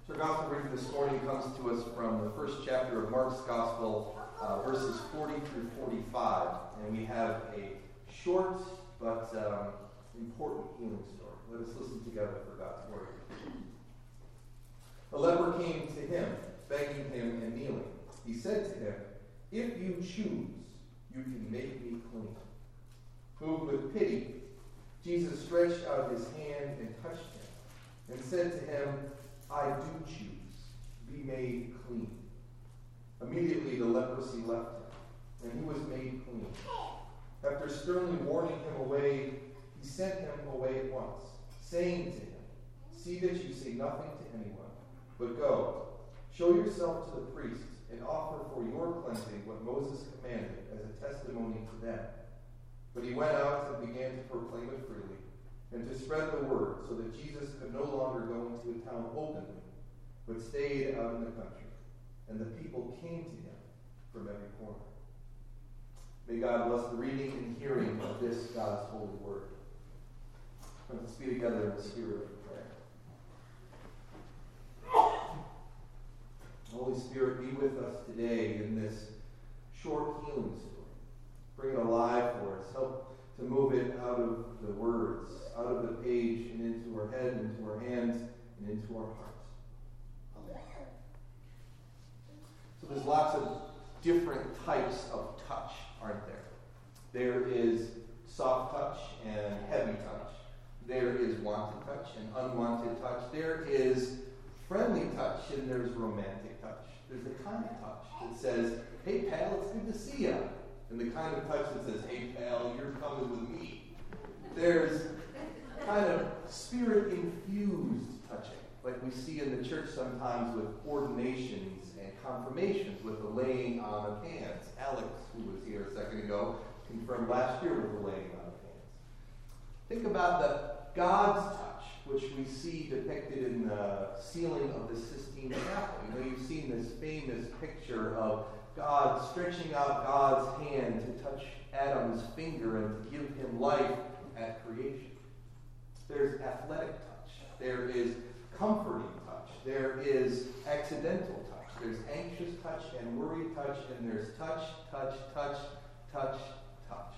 So our gospel reading this morning comes to us from the first chapter of Mark's gospel, verses 40 through 45. And we have a short but important healing story. Let us listen together for God's word. A leper came to him, begging him and kneeling. He said to him, "If you choose, you can make me clean." Moved with pity, Jesus stretched out his hand and touched him, and said to him, "I do choose. Be made clean." Immediately the leprosy left him, and he was made clean. After sternly warning him away, he sent him away at once, saying to him, "See that you say nothing to anyone, but go, show yourself to the priests, and offer for your cleansing what Moses commanded as a testimony to them." But he went out and began to proclaim it freely, and to spread the word, so that Jesus could no longer go into a town openly, but stayed out in the country. And the people came to him from every corner. May God bless the reading and hearing of this God's holy word. Let's be together in the spirit of prayer. Holy Spirit, be with us today in this short healing story. Bring it alive for us. Help to move it out of the words, out of the page, and into our head, into our hands, and into our hearts. Amen. So there's lots of different types of touch, aren't there? There is soft touch and heavy touch. There is wanted touch and unwanted touch. There is friendly touch and there's romantic touch. There's the kind of touch that says, "Hey pal, it's good to see you." And the kind of touch that says, "Hey pal, you're coming with me." There's kind of spirit-infused touching, like we see in the church sometimes with ordinations and confirmations, with the laying on of hands. Alex, who was here a second ago, confirmed last year with the laying on of hands. Think about the God's touch, which we see depicted in the ceiling of the Sistine Chapel. You know, you've seen this famous picture of God stretching out God's hand to touch Adam's finger and to give him life at creation. There's athletic touch. There is comforting touch. There is accidental touch. There's anxious touch and worried touch, and there's touch, touch, touch, touch, touch.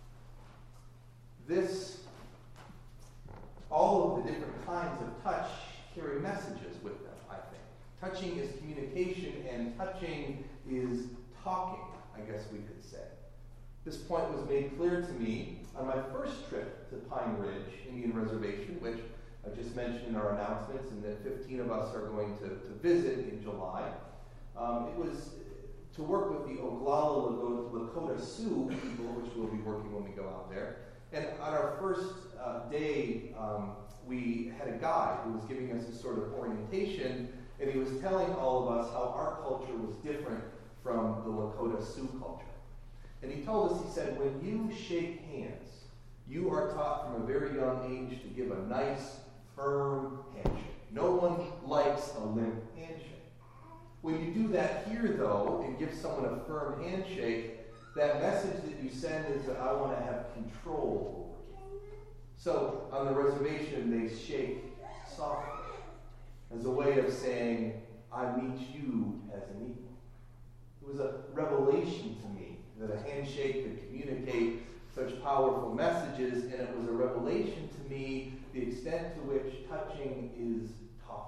All of the different kinds of touch carry messages with them, I think. Touching is communication, and touching is talking, I guess we could say. This point was made clear to me on my first trip to Pine Ridge Indian Reservation, which I just mentioned in our announcements, and that 15 of us are going to visit in July. It was to work with the Oglala Lakota Sioux people, which we'll be working when we go out there. And on our first day, we had a guide who was giving us a sort of orientation, and he was telling all of us how our culture was different from the Lakota Sioux culture. And he told us, he said, when you shake hands, you are taught from a very young age to give a nice, firm handshake. No one likes a limp handshake. When you do that here, though, and give someone a firm handshake, that message that you send is that I want to have control over you. So on the reservation, they shake softly as a way of saying, I meet you as an equal. It was a revelation to me that a handshake could communicate such powerful messages, and it was a revelation to me the extent to which touching is talking.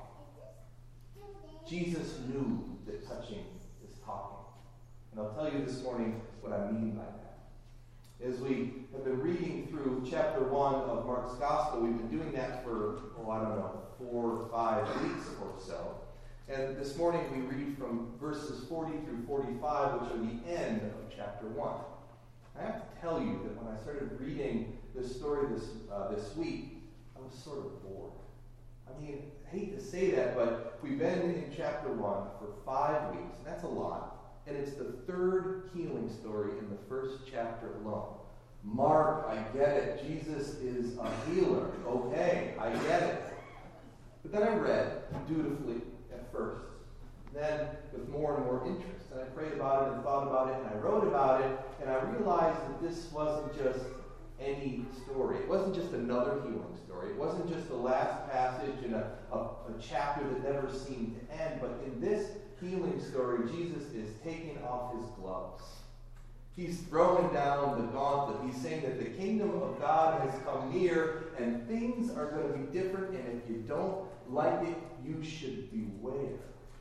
Jesus knew that touching is talking. And I'll tell you this morning what I mean by that. As we have been reading through chapter 1 of Mark's Gospel, we've been doing that for, 4 or 5 weeks or so. And this morning we read from verses 40 through 45, which are the end of chapter 1. I have to tell you that when I started reading this story this week, I was sort of bored. I mean, I hate to say that, but we've been in chapter 1 for 5 weeks, and that's a lot. And it's the third healing story in the first chapter alone. Mark, I get it. Jesus is a healer. Okay, I get it. But then I read dutifully at first, then with more and more interest. And I prayed about it and thought about it and I wrote about it, and I realized that this wasn't just any story. It wasn't just another healing story. It wasn't just the last passage in a chapter that never seemed to end. But in this healing story, Jesus is taking off his gloves. He's throwing down the gauntlet. He's saying that the kingdom of God has come near and things are going to be different, and if you don't like it, you should beware.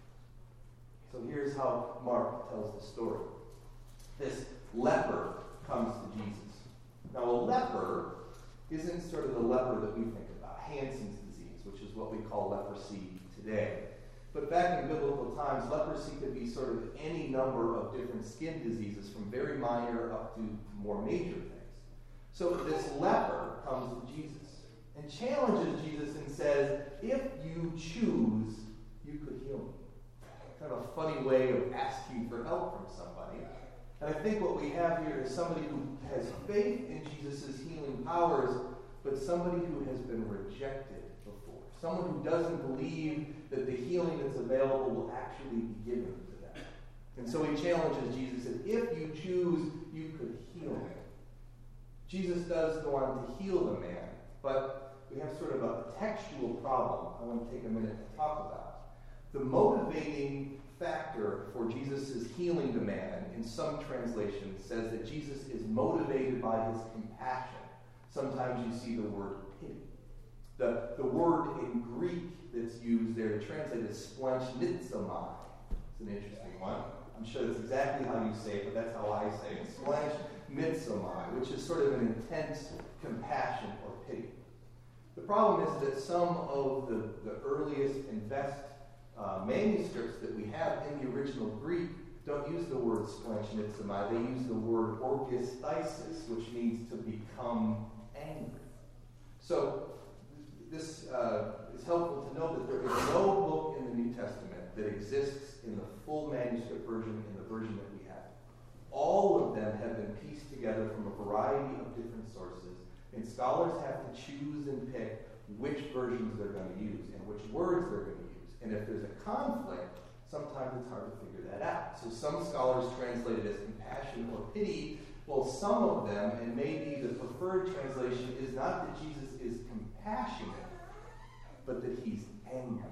So here's how Mark tells the story. This leper comes to Jesus. Now, a leper isn't sort of the leper that we think about, Hansen's disease, which is what we call leprosy today. But back in biblical times, leprosy could be sort of any number of different skin diseases, from very minor up to more major things. So this leper comes to Jesus and challenges Jesus and says, if you choose, you could heal me. Kind of a funny way of asking for help from somebody. And I think what we have here is somebody who has faith in Jesus' healing powers, but somebody who has been rejected before. Someone who doesn't believe that the healing that's available will actually be given to them. And so he challenges Jesus and if you choose, you could heal me. Jesus does go on to heal the man, but we have sort of a textual problem I want to take a minute to talk about. The motivating factor for Jesus' healing the man, in some translations, says that Jesus is motivated by his compassion. Sometimes you see the word pity. The word in Greek that's used there to translate is splanchnitzomai. It's an interesting one. I'm sure that's exactly how you say it, but that's how I say it. Splanchnitzomai, which is sort of an intense compassion or pity. The problem is that some of the earliest and best manuscripts that we have in the original Greek don't use the word splanchnitzomai. They use the word orgiasthesis, which means to become angry. So this is helpful to know that there is no book in the New Testament that exists in the full manuscript version, in the version that we have. All of them have been pieced together from a variety of different sources, and scholars have to choose and pick which versions they're going to use and which words they're going to use. And if there's a conflict, sometimes it's hard to figure that out. So some scholars translate it as compassion or pity, while some of them, and maybe the preferred translation, is not that Jesus is compassionate, but that he's angry.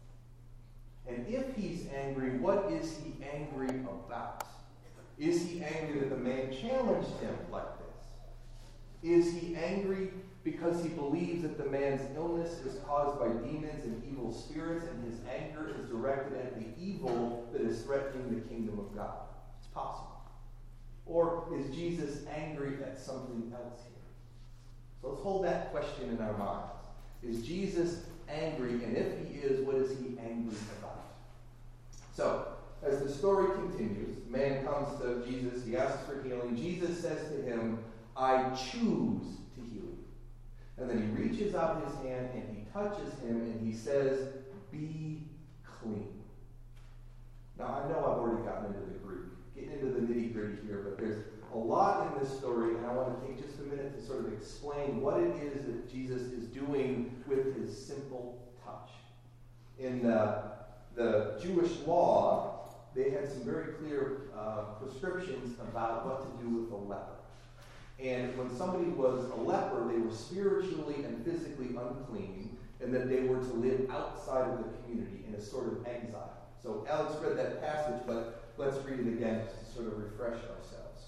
And if he's angry, what is he angry about? Is he angry that the man challenged him like this? Is he angry because he believes that the man's illness is caused by demons and evil spirits, and his anger is directed at the evil that is threatening the kingdom of God? It's possible. Or is Jesus angry at something else here? So let's hold that question in our minds. Is Jesus angry? And if he is, what is he angry about? So, as the story continues, the man comes to Jesus, he asks for healing. Jesus says to him, I choose to heal you. And then he reaches out his hand and he touches him and he says, be clean. Now, I know I've already gotten into the Greek, getting into the nitty-gritty here, but there's a lot in this story, and I want to take just a minute to sort of explain what it is that Jesus is doing with his simple touch. In the Jewish law, they had some very clear prescriptions about what to do with a leper. And when somebody was a leper, they were spiritually and physically unclean, and that they were to live outside of the community in a sort of exile. So Alex read that passage, but let's read it again just to sort of refresh ourselves.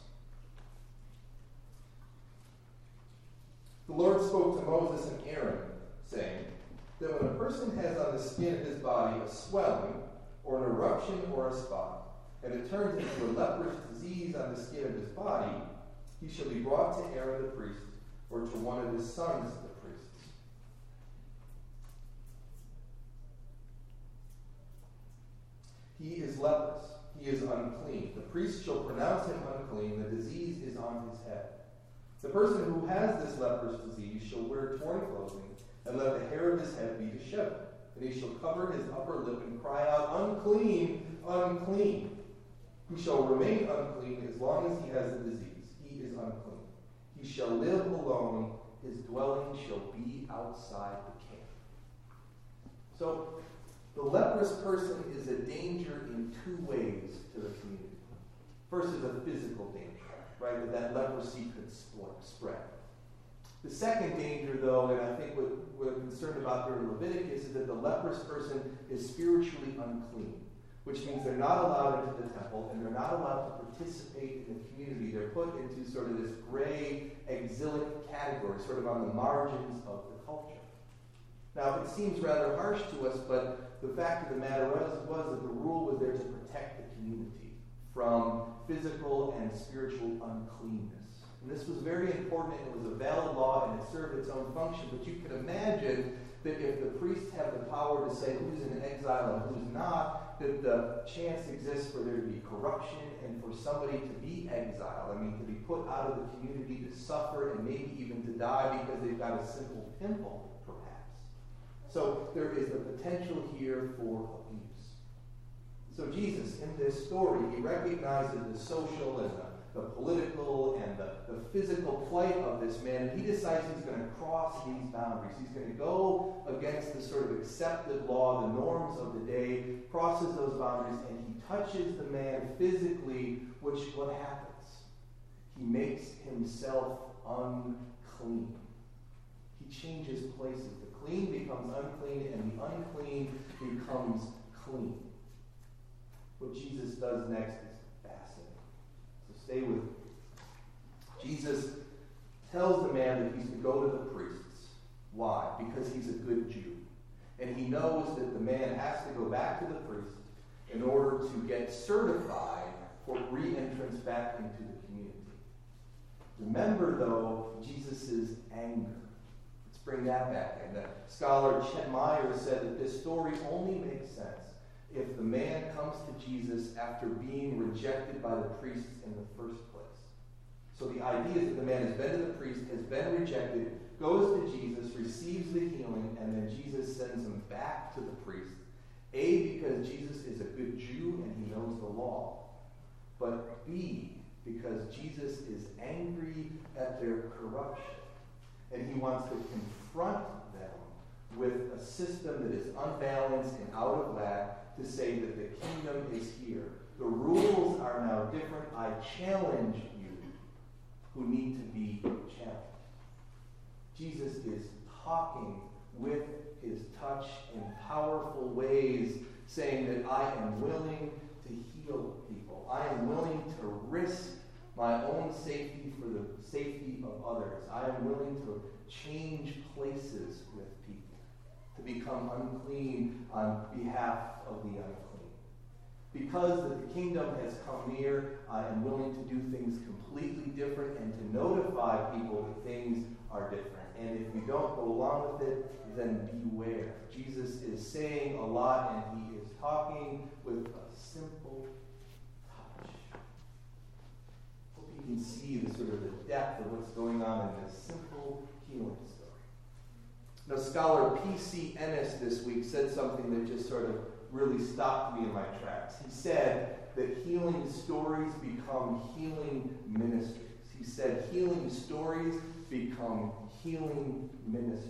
The Lord spoke to Moses and Aaron, saying that when a person has on the skin of his body a swelling, or an eruption, or a spot, and it turns into a leprous disease on the skin of his body, he shall be brought to Aaron the priest, or to one of his sons the priests. He is leprous. He is unclean. The priest shall pronounce him unclean. The disease is on his head. The person who has this leprous disease shall wear torn clothing, and let the hair of his head be disheveled. And he shall cover his upper lip and cry out, unclean, unclean. He shall remain unclean as long as he has the disease. He is unclean. He shall live alone. His dwelling shall be outside the camp. So, the leprous person is a danger in two ways to the community. First is a physical danger, right? That leprosy could spread. The second danger, though, and I think what we're concerned about here in Leviticus, is that the leprous person is spiritually unclean, which means they're not allowed into the temple and they're not allowed to participate in the community. They're put into sort of this gray, exilic category, sort of on the margins of the culture. Now, it seems rather harsh to us, but the fact of the matter was that the rule was there to protect the community from physical and spiritual uncleanness. And this was very important, and it was a valid law, and it served its own function. But you can imagine that if the priests have the power to say who's in exile and who's not, that the chance exists for there to be corruption and for somebody to be exiled. I mean, to be put out of the community, to suffer, and maybe even to die because they've got a simple pimple, perhaps. So there is the potential here for abuse. So Jesus, in this story, he recognizes the social and the political and the physical plight of this man, and he decides he's going to cross these boundaries. He's going to go against the sort of accepted law, the norms of the day, crosses those boundaries, and he touches the man physically, which what happens? He makes himself unclean. He changes places. The clean becomes unclean, and the unclean becomes clean. What Jesus does next is fascinating. So stay with me. Jesus tells the man that he's to go to the priests. Why? Because he's a good Jew. And he knows that the man has to go back to the priest in order to get certified for re-entrance back into the community. Remember, though, Jesus' anger. Let's bring that back in. The scholar Chet Meyer said that this story only makes sense if the man comes to Jesus after being rejected by the priests in the first place. So the idea is that the man has been to the priest, has been rejected, goes to Jesus, receives the healing, and then Jesus sends him back to the priest. A, because Jesus is a good Jew and he knows the law. But B, because Jesus is angry at their corruption. And he wants to confront them with a system that is unbalanced and out of whack, to say that the kingdom is here. The rules are now different. I challenge you who need to be challenged. Jesus is talking with his touch in powerful ways, saying that I am willing to heal people. I am willing to risk my own safety for the safety of others. I am willing to change places with people, to become unclean on behalf of the unclean. Because that the kingdom has come near, I am willing to do things completely different and to notify people that things are different. And if you don't go along with it, then beware. Jesus is saying a lot, and he is talking with a simple touch. Hope you can see the sort of the depth of what's going on in this simple healing story. Now, scholar P.C. Ennis this week said something that just sort of really stopped me in my tracks. He said that healing stories become healing ministries. He said healing stories become healing ministries.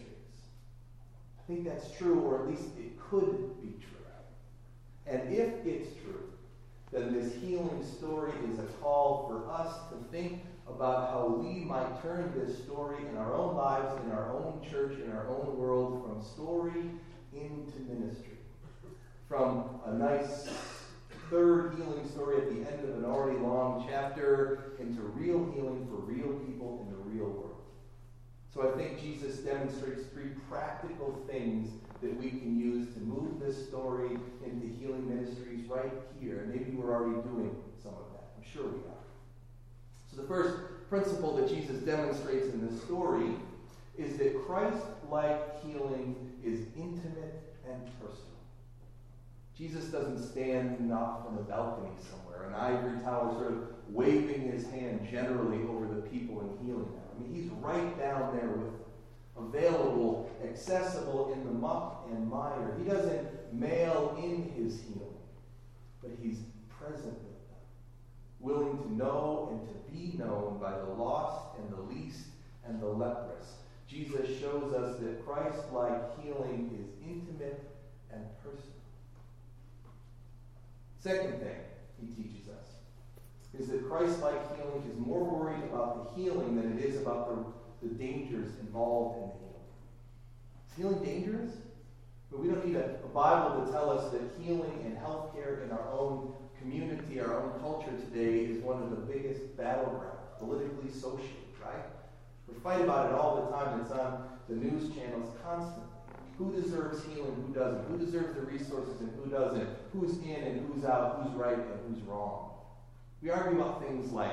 I think that's true, or at least it could be true. And if it's true, then this healing story is a call for us to think about how we might turn this story in our own lives, in our own church, in our own world, from story into ministry. From a nice third healing story at the end of an already long chapter into real healing for real people in the real world. So I think Jesus demonstrates three practical things that we can use to move this story into healing ministries right here. And maybe we're already doing some of that. I'm sure we are. So the first principle that Jesus demonstrates in this story is that Christ-like healing is intimate and personal. Jesus doesn't stand off on a balcony somewhere, an ivory tower, sort of waving his hand generally over the people and healing them. I mean, he's right down there with them, available, accessible in the muck and mire. He doesn't mail in his healing, but he's present with them, willing to know and to be known by the lost and the least and the leprous. Jesus shows us that Christ-like healing is intimate and personal. Second thing he teaches us is that Christ-like healing is more worried about the healing than it is about the dangers involved in the healing. Is healing dangerous? But we don't need a Bible to tell us that healing and healthcare in our own community, our own culture today is one of the biggest battlegrounds, politically, socially, right? We fight about it all the time. It's on the news channels constantly. Who deserves healing, who doesn't? Who deserves the resources and who doesn't? Who's in and who's out? Who's right and who's wrong? We argue about things like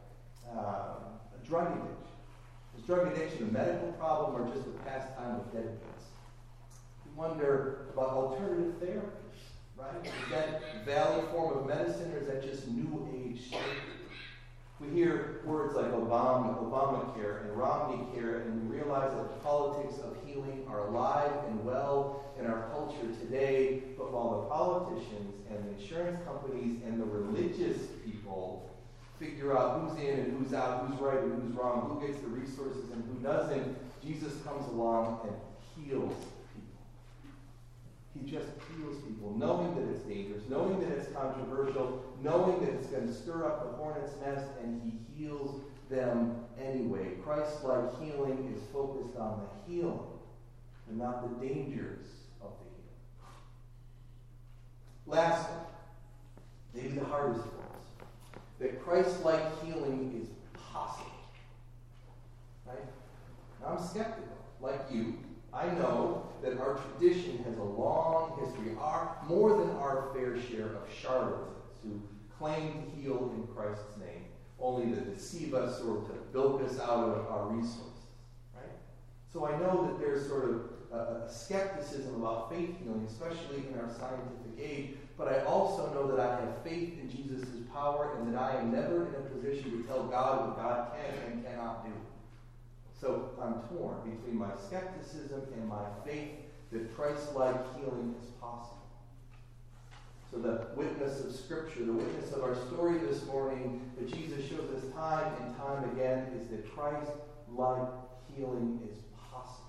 drug addiction. Is drug addiction a medical problem or just a pastime of deadbeats? We wonder about alternative therapies, right? Is that valid form of medicine or is that just new age surgery? We hear words like Obamacare and Romney Care, and we realize that the politics of healing are alive and well in our culture today. But while the politicians and the insurance companies and the religious people figure out who's in and who's out, who's right and who's wrong, who gets the resources and who doesn't, Jesus comes along and heals people. He just heals people, knowing that it's dangerous, knowing that it's controversial, knowing that it's going to stir up the hornet's nest, and he heals them anyway. Christ-like healing is focused on the healing and not the dangers of the healing. Lastly, maybe the hardest for us, that Christ-like healing is possible. Right? Now, I'm skeptical, like you. I know that our tradition has a long history, more than our fair share of charlatans who claim to heal in Christ's name, only to deceive us or to bilk us out of our resources. Right? So I know that there's sort of a skepticism about faith healing, especially in our scientific age, but I also know that I have faith in Jesus' power and that I am never in a position to tell God what God can and cannot do. So I'm torn between my skepticism and my faith that Christ-like healing is possible. So the witness of Scripture, the witness of our story this morning that Jesus shows us time and time again is that Christ-like healing is possible.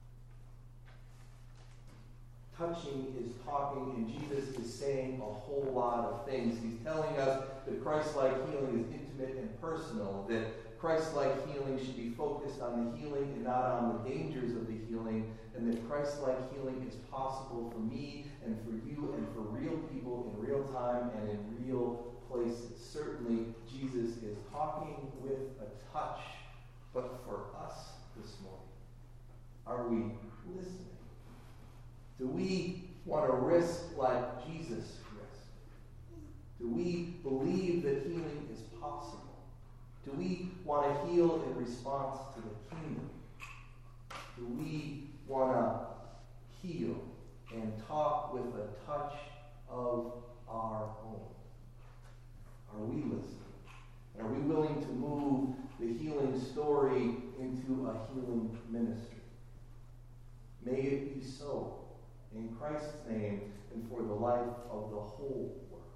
Touching is talking, and Jesus is saying a whole lot of things. He's telling us that Christ-like healing is intimate and personal, that Christ-like healing should be focused on the healing and not on the dangers of the healing, and that Christ-like healing is possible for me and for you and for real people in real time and in real places. Certainly, Jesus is talking with a touch, but for us this morning, are we listening? Do we want to risk like Jesus risked? Do we believe that healing is possible? Do we want to heal in response to the kingdom? Do we want to heal and talk with a touch of our own? Are we listening? Are we willing to move the healing story into a healing ministry? May it be so, in Christ's name and for the life of the whole world.